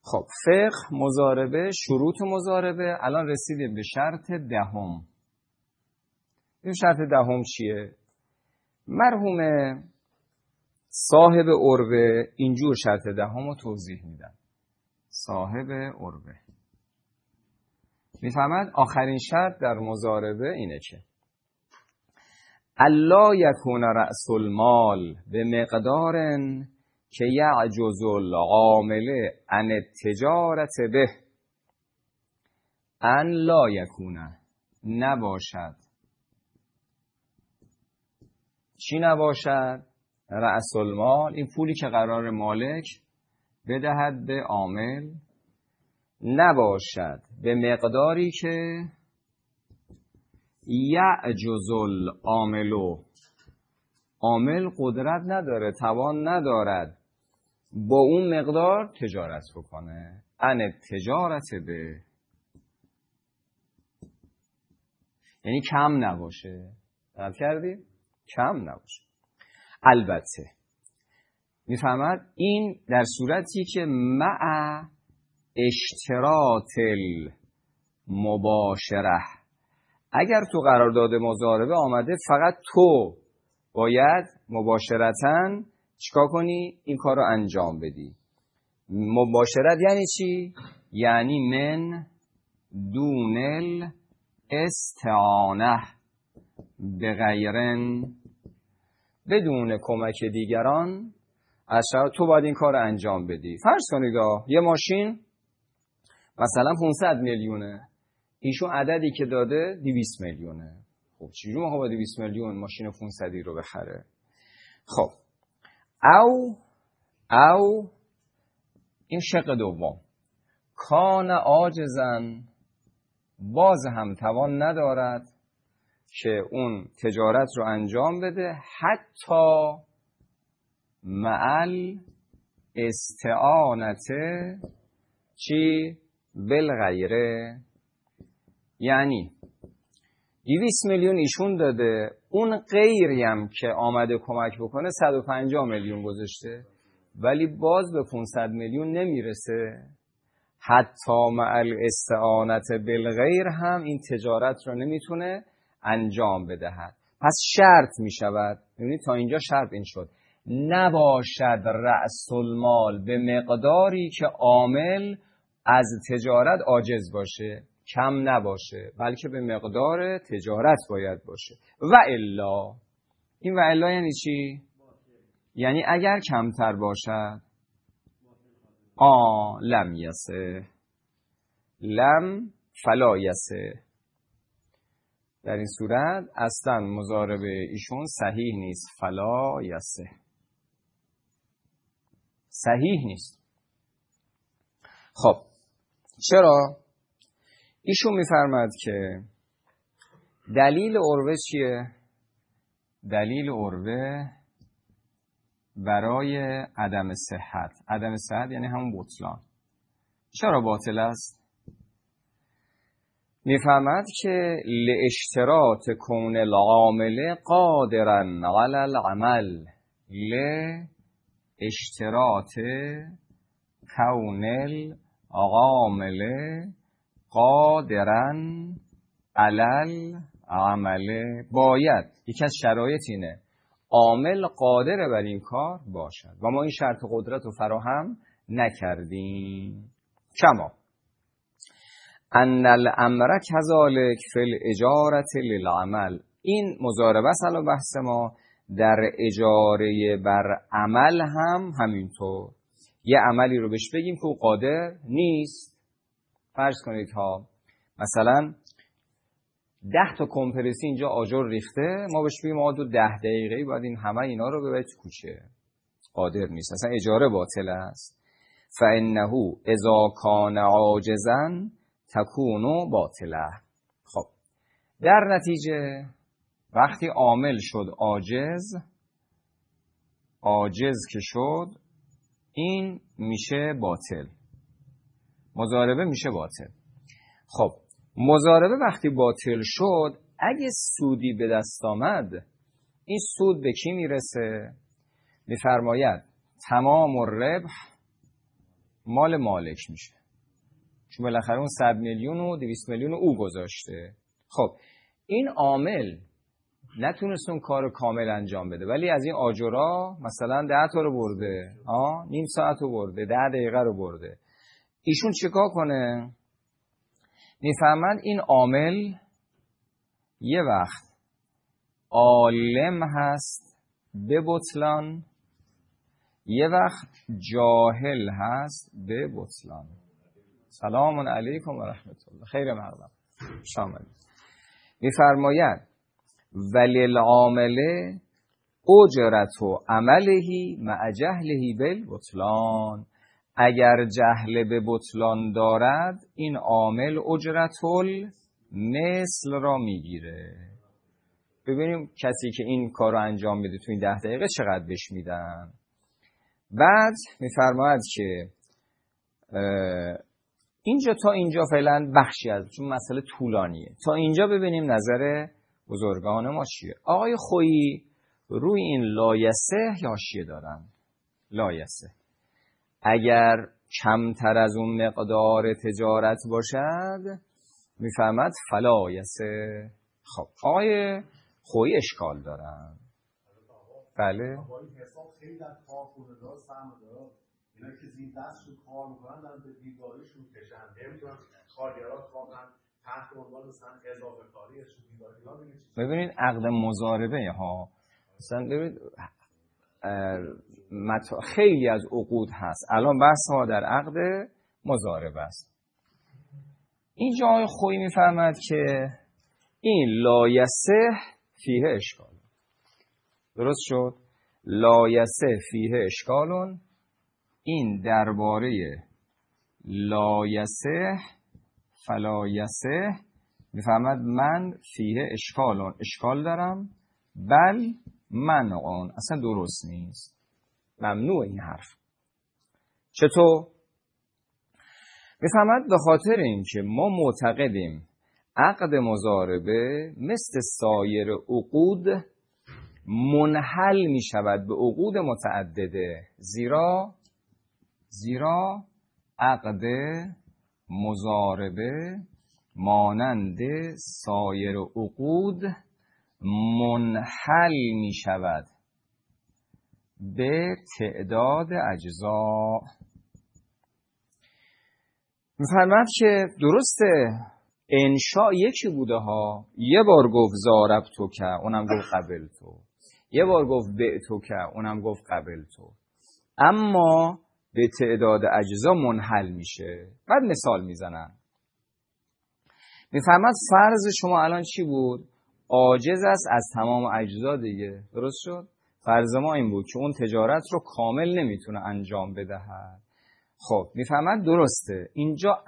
خب فقه مضاربه، شروط مضاربه. الان رسیدیم به شرط دهم. این شرط دهم چیه؟ مرحوم صاحب عروه اینجور شرط دهم رو توضیح میدن. صاحب عروه میفهمد آخرین شرط در مضاربه اینه که الا یکون رأس المال به مقدار که یعجز العامل عن التجارت به. ان لا یکون، نباشد. چی نباشد؟ رأس المال، این پولی که قرار مالک بدهد به عامل، نباشد به مقداری که یعجز العامل، عامل قدرت نداره، توان ندارد با اون مقدار تجارت بکنه. عن التجارت به، یعنی کم نباشه. درک کردید؟ کم نباشه. البته میفهمد این در صورتی که مع اشتراط المباشره، اگر تو قرارداد مضاربه آمده فقط تو باید مباشرتاً چیکار کنی؟ این کار رو انجام بدی. مباشرت یعنی چی؟ یعنی من دون الاستعانه به غیرن، بدون کمک دیگران تو باید این کار رو انجام بدی. فرض کنید یه ماشین مثلا 500 میلیونه، ایشون عددی که داده 200 میلیونه. خب چجوری ما با 200 میلیون ماشین 500 رو بخره؟ خب او این شق دوم، کان عاجزن، باز هم توان ندارد که اون تجارت رو انجام بده، حتی معل استعانت چی؟ بالغیره. یعنی 200 میلیون ایشون داده، اون غیری هم که آمده کمک بکنه 150 میلیون گذاشته، ولی باز به 500 میلیون نمیرسه. حتی مع الاستعانت بالغیر هم این تجارت رو نمیتونه انجام بدهد. پس شرط میشود، ببینید تا اینجا شرط این شد، نباشد رأس المال به مقداری که عامل از تجارت عاجز باشه، کم نباشه، بلکه به مقدار تجارت باید باشه. و الا، این و الا یعنی چی؟ یعنی اگر کمتر باشد لم یسه، لم فلا یسه، در این صورت اصلا مضاربه ایشون صحیح نیست. فلا یسه، صحیح نیست. خب چرا؟ ایشون میفرماد که دلیل عروه چیه؟ دلیل عروه برای عدم صحت. عدم صحت یعنی همون بطلان. چرا باطل است؟ میفهمد که لاشتراط کون العامل قادرا علی العمل، لاشتراط کون العامل قادرا علی العمل، باید یکی از شرایط اینه عامل قادر بر این کار باشد و ما این شرط قدرت رو فراهم نکردیم. کما ان الامر کذالک فی الاجاره للعمل، این مضاربه است. الان بحث ما در اجاره بر عمل هم همینطور. یه عملی رو بهش بگیم که او قادر نیست. فرض کنید مثلا 10 تا کمپرسی اینجا آجر ریخته، ما بهش بگیم آقا 10 دقیقه‌ای باید این همه اینا رو ببرید تو کوچه. قادر نیست، اصلا اجاره باطل است. فانه اذا کان عاجزا تکون باطله. خب در نتیجه وقتی عامل شد عاجز که شد، این میشه باطل، مضاربه میشه باطل. خب مضاربه وقتی باطل شد، اگه سودی به دست آمد، این سود به کی میرسه؟ میفرماید تمام الربح مال مالک میشه، چون بالاخره اون 100 میلیون و 200 میلیون او گذاشته. خب این عامل نتونست اون کار کامل انجام بده، ولی از این آجرا مثلا 10 تا رو برده، نیم ساعت رو برده، 10 دقیقه رو برده. ایشون چیکار کنه؟ میفهمند این عامل یه وقت عالم هست به بطلان، یه وقت جاهل هست به بطلان. سلام علیکم و رحمت الله. خیر مقدم شامل. میفرماید ولی العامل اجرت و عملهی مع جهلهی بالبطلان. اگر جهل به بطلان دارد این عامل اجرت مثل را میگیره. ببینیم کسی که این کار رو انجام بده تو این 10 دقیقه چقدر بهش میدن. بعد میفرماید که اینجا تا اینجا فعلا بخشی از، چون مسئله طولانیه، تا اینجا ببینیم نظر بزرگان ما چیه. آقای خویی روی این لایسه حاشیه دارن. لایسه اگر کمتر از اون مقدار تجارت باشد میفهمد فلایسه. خب آقای خویی اشکال دارن. بله خیلی در کار کنه‌دار سرمایه‌دار اینا که زیر دستشون کار میکنن دارن به دیوارشون کشن، نمیدونن کارگرات واقعا تحت عنوان مثلا اضافه کاریشون دیوار. ببینید عقد مضاربه ها مثلا ببینید خیلی از عقود هست، الان بحث ما در عقد مضاربه است. اینجا آقای خویی میفهمد که این لایسه فیه اشکال. درست شد؟ لایسه فیه اشکالون. این درباره لایسه فلایسه میفهمد من فیه اشکالون، اشکال دارم، بل منعون، اصلا درست نیست، ممنوع این حرف. چطور؟ میفهمد به خاطر این که ما معتقدیم عقد مضاربه مثل سایر عقود منحل می شود به عقود متعدده، زیرا عقد مضاربه مانند سایر عقود منحل می شود به تعداد اجزا. می‌فرماید که درسته انشاء یکی بوده ها، یه بار گفت زاربتو که اونم گفت قبلتو، یه بار گفت بعتو که اونم گفت قبلتو، اما به تعداد اجزا منحل میشه. بعد مثال میزنن. میفهمد فرض شما الان چی بود؟ عاجز است از تمام اجزا دیگه. درست شد؟ فرض ما این بود که اون تجارت رو کامل نمیتونه انجام بدهد. خب میفهمد درسته اینجا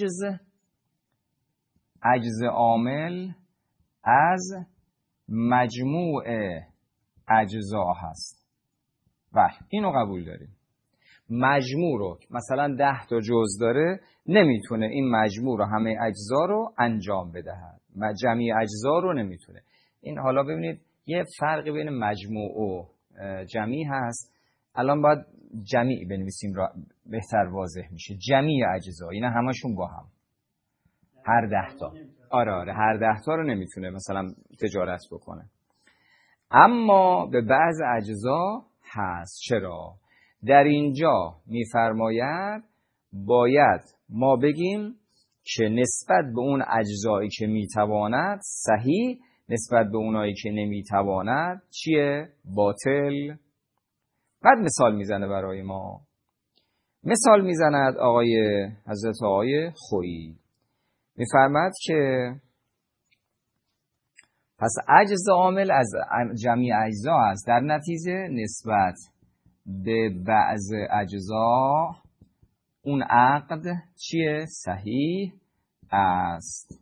عجز عامل از مجموع اجزا هست. بله اینو قبول داریم. مجموع رو مثلا 10 تا جزء داره، نمیتونه این مجموع رو همه اجزا رو انجام بدهد، جمعی اجزا رو نمیتونه. این حالا ببینید یه فرقی بین مجموع و جمعی هست. الان باید جمعی بنویسیم را بهتر واضح میشه. جمعی اجزا اینا همشون با هم، هر 10 تا. آره هر 10 تا رو نمیتونه مثلا تجارت بکنه، اما به بعض اجزا هست. چرا؟ در اینجا میفرماید باید ما بگیم که نسبت به اون اجزایی که میتواند صحیح، نسبت به اونایی که نمیتواند چیه؟ باطل. بعد مثال میزنه برای ما. مثال میزند حضرت آقای خویی. میفرماد که پس عجز عامل از جمعی اجزا است، در نتیجه نسبت به بعض اجزا اون عقد چیه؟ صحیح است.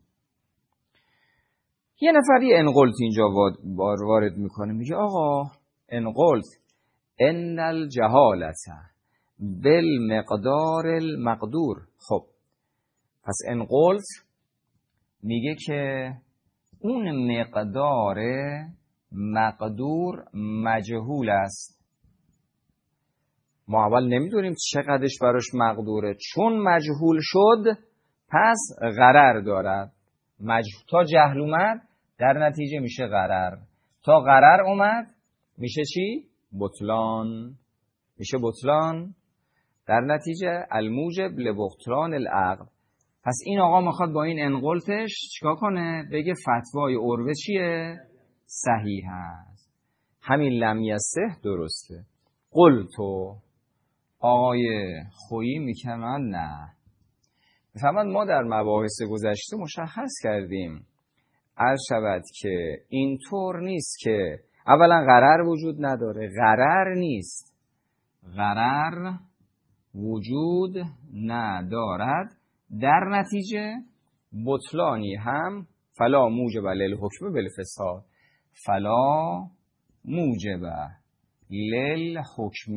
یه نفری انقلت اینجا وارد میکنه، میگه آقا انقلت ان الجهالت بالمقدار المقدور. خب پس انقلت میگه که اون مقدار مقدور مجهول است. ما اول نمیدونیم چقدرش براش مقدوره، چون مجهول شد پس غرر دارد. تا جهل اومد در نتیجه میشه غرر، تا غرر اومد میشه چی؟ بطلان. میشه بطلان، در نتیجه الموجب لبطلان العقد. پس این آقا میخواد با این انقلتش چیکار کنه؟ بگه فتوای عروه چیه؟ صحیح هست. همین لم یصح درسته. قلتو، آقای خویی میکنن نه. میفهمند ما در مباحث گذشته مشخص کردیم عرض شود که اینطور نیست که اولا غرر وجود نداره، غرر نیست، غرر وجود ندارد، در نتیجه بطلانی هم فلا موجب للحکم بالفساد، فلا موجب للحکم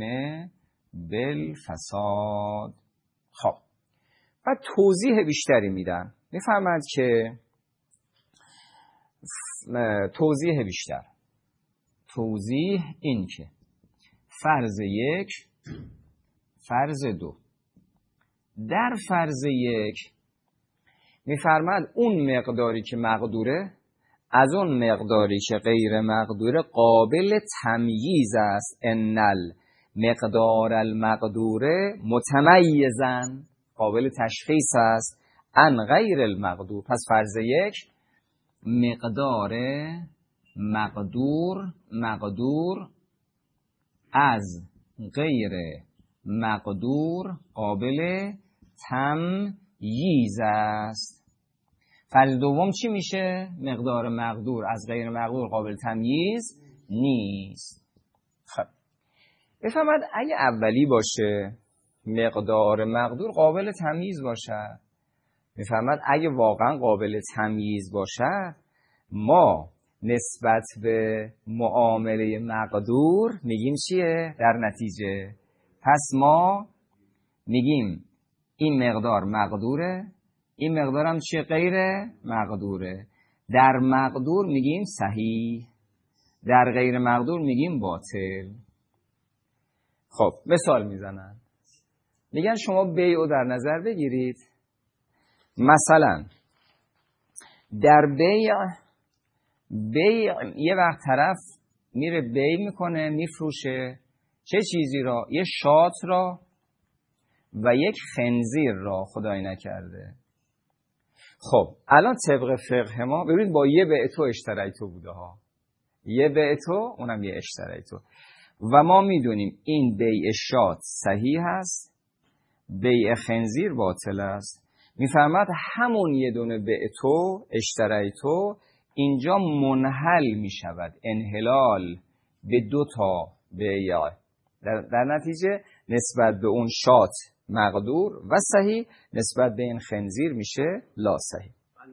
بالفساد. خب و توضیح بیشتری میدن. میفهمند که توضیح این که فرض یک، فرض دو. در فرض یک میفرماد اون مقداری که مقدوره از اون مقداری که غیر مقدوره قابل تمییز است. انل مقدار المقدوره متمیزن، قابل تشخیص است ان غیر المقدور. پس فرض یک مقدار مقدور از غیر مقدور قابل تمییز است. فرض دوم چی میشه؟ مقدار مقدور از غیر مقدور قابل تمییز نیست. خب بفهمد اگه اولی باشه مقدار مقدور قابل تمییز باشد، میفهمد اگه واقعا قابل تمییز باشد ما نسبت به معامله مقدور میگیم چیه؟ در نتیجه پس ما میگیم این مقدار مقدوره، این مقدار هم چیه؟ غیر مقدوره. در مقدور میگیم صحیح، در غیر مقدور میگیم باطل. خب مثال میزنن، میگن شما بیع در نظر بگیرید. مثلا در بیع یه وقت طرف میره بیع میکنه، میفروشه چه چیزی را؟ یه شات را و یک خنزیر را، خدای نکرده. خب الان طبق فقه ما ببینید با یه بیع تو اشتری تو بوده ها، یه بیع تو اونم یه اشتری تو، و ما میدونیم این بیع شات صحیح هست، بیع خنزیر باطل است. میفرماد همون یه دونه بیع تو اشتری تو اینجا منحل میشود، انحلال به دو تا بیع. در نتیجه نسبت به اون شات مقدور و صحیح، نسبت به این خنزیر میشه لا صحیح.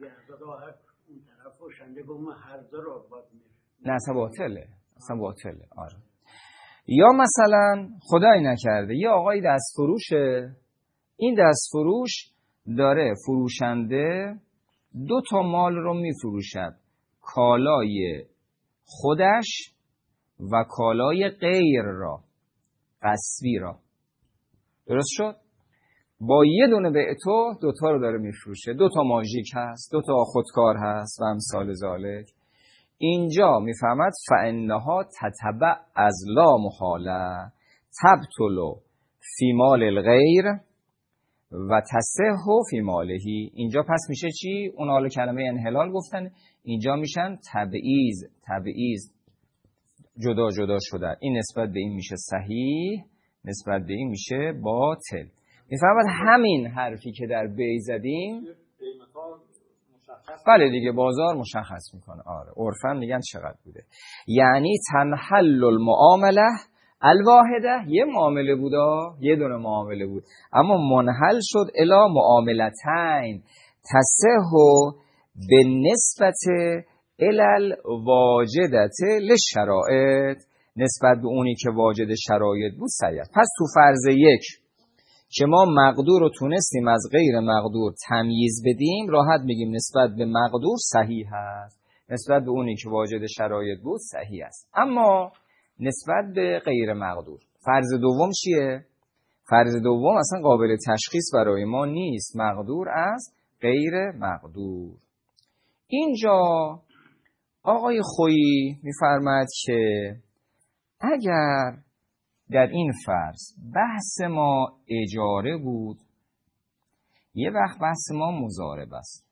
نه اصلا باطله، اصلا باطله. آره. یا مثلا خدای نکرده یه آقای دست فروشه، این دست فروش داره فروشنده دو تا مال رو میفروشد، کالای خودش و کالای غیر را، قصبی را. درست شد؟ با یه دونه بیع تو دوتا رو داره میفروشه، دوتا ماژیک هست، دوتا خودکار هست و امثال ذالک. اینجا میفهمد فانها تتبع از لا محاله تبطل فی مال الغیر و تصح فی مالهی. اینجا پس میشه چی؟ اون حالا کلمه انحلال گفتن، اینجا میشن تبعیض جدا شده. این نسبت به این میشه صحیح، نسبت به این میشه باطل. میفهمد همین حرفی که در بی زدیم بله دیگه بازار مشخص میکنه. آره عرفاً میگن چقدر بوده، یعنی تنحل المعامله الواحده، یه معامله بود، یه دونه معامله بود، اما منحل شد الی معاملتین تصح به نسبت الی واجدت للشرائط، نسبت به اونی که واجد شرایط بود صحیح. پس تو فرض یک که ما مقدور رو تونستیم از غیر مقدور تمییز بدیم، راحت میگیم نسبت به مقدور صحیح هست، نسبت به اونی که واجد شرایط بود صحیح است. اما نسبت به غیر مقدور فرض دوم چیه؟ فرض دوم اصلا قابل تشخیص برای ما نیست، مقدور از غیر مقدور. اینجا آقای خویی میفرماید که اگر در این فرض بحث ما اجاره بود، یه وقت بحث ما مضارب است.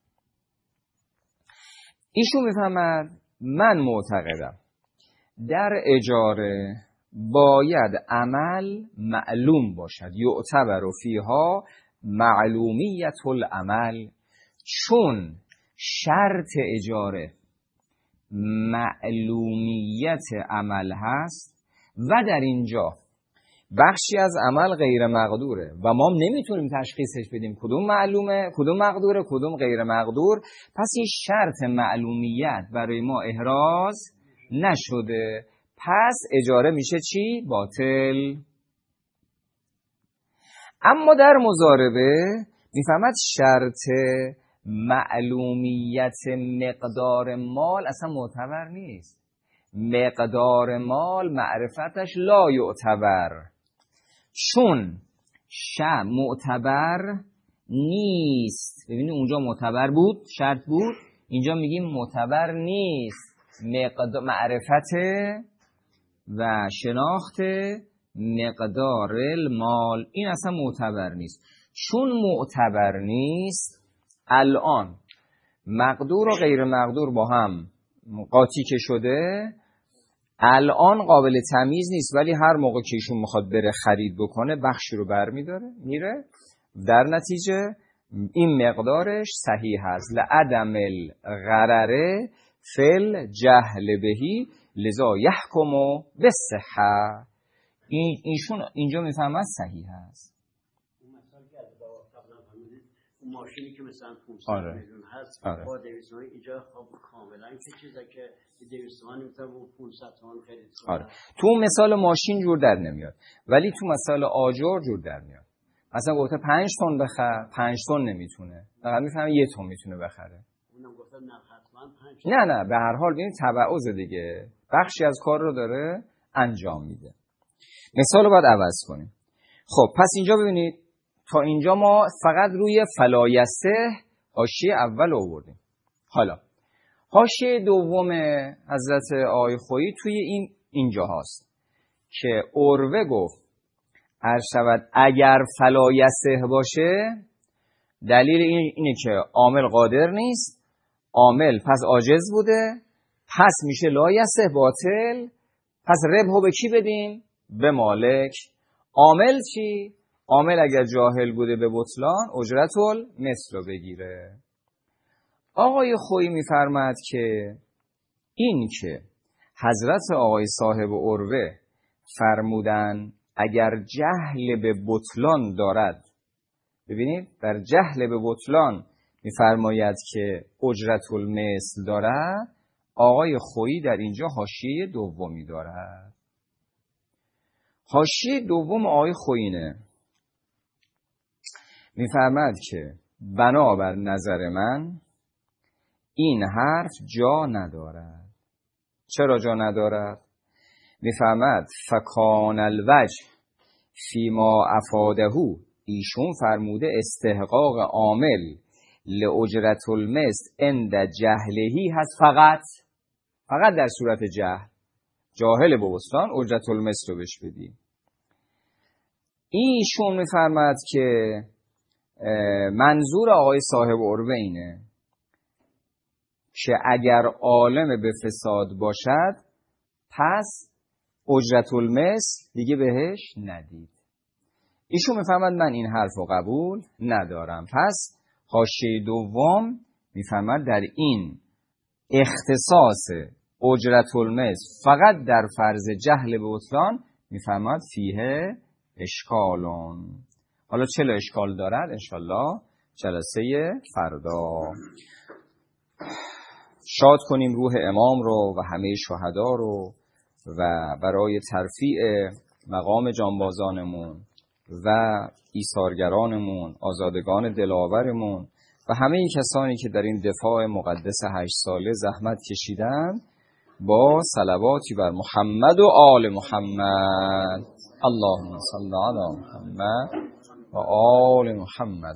ایشون میفهمد من معتقدم در اجاره باید عمل معلوم باشد، یعتبر فیها معلومیت العمل، چون شرط اجاره معلومیت عمل هست و در اینجا بخشی از عمل غیر مقدوره و ما نمیتونیم تشخیصش بدیم کدوم معلومه، کدوم مقدوره، کدوم غیر مقدور. پس این شرط معلومیت برای ما احراز نشده، پس اجاره میشه چی؟ باطل. اما در مضاربه میفهمد شرط معلومیت مقدار مال اصلا معتبر نیست. مقدار مال معرفتش لا یعتبر، چون معتبر نیست. ببینید اونجا معتبر بود، شرط بود، اینجا میگیم معتبر نیست. معرفت و شناخت مقدار المال این اصلا معتبر نیست. چون معتبر نیست، الان مقدور و غیر مقدور با هم قاطی که شده، الان قابل تمیز نیست، ولی هر موقع که ایشون میخواد بره خرید بکنه بخشی رو برمیداره میره، در نتیجه این مقدارش صحیح هست. لعدم الغرره فل جهل بهی لذا یحکمو بالصحه. ایشون اینجا میفهمد صحیح هست. اون مثال که از قبلا فهمیدید اون ماشینی که مثلا 500 میلیون هست با 200 تومانی اینجا خب کاملا که چیزه که 200 تومانی میتونه با 500 تومان خرید کنه. تو مثال ماشین جور در نمیاد، ولی تو مثال آجر جور در میاد. مثلا گفته 5 تن بخر، 5 تن نمیتونه، فقط میفهمه 1 تن میتونه بخره. اونم گفته نه حتما 5 نه به هر حال ببین تبعض دیگه، بخشی از کار رو داره انجام میده. مثال رو باید عوض کنیم. خب پس اینجا ببینید تا اینجا ما فقط روی فلایسه حاشیه اول آوردیم. حالا حاشیه دوم حضرت آقای خویی توی اینجا هست که عروه گفت عرض شود اگر فلایسه باشه، دلیل اینه که عامل قادر نیست، عامل پس عاجز بوده، پس میشه لایسه باطل. پس ربحو به کی بدیم؟ به مالک. عامل چی؟ عامل اگر جاهل بوده به بطلان اجرت المثل رو بگیره. آقای خویی میفرماد که این که حضرت آقای صاحب عروه فرمودن اگر جهل به بطلان دارد، ببینید در جهل به بطلان میفرماید که اجرت المثل دارد، آقای خویی در اینجا حاشیه دومی دارد. حاشیه دوم آقای خویینه میفرماد که بنابر نظر من این حرف جا ندارد. چرا جا ندارد؟ میفرماد فکان الوجه فیما افادهو، ایشون فرموده استحقاق عامل لاجرت المثل عند جهلهی هست، فقط در صورت جاهل به بطلان اجرت المثل رو بهش بدیم. ایشون میفرماد که منظور آقای صاحب عروه اینه که اگر عالم به فساد باشد پس اجرت المثل دیگه بهش ندید. ایشون میفهمد من این حرف رو قبول ندارم. پس حاشیه دوم میفهمد در این اختصاص اجرت المثل فقط در فرض جهل به بطلان میفهمد فیه اشکالون. حالا چرا اشکال دارد انشالله جلسه فردا. شاد کنیم روح امام رو و همه شهدا رو و برای ترفیع مقام جانبازانمون و ایثارگرانمون، آزادگان دلاورمون و همه کسانی که در این دفاع مقدس 8 ساله زحمت کشیدن با صلواتی بر محمد و آل محمد. اللهم صل علی محمد و آل محمد.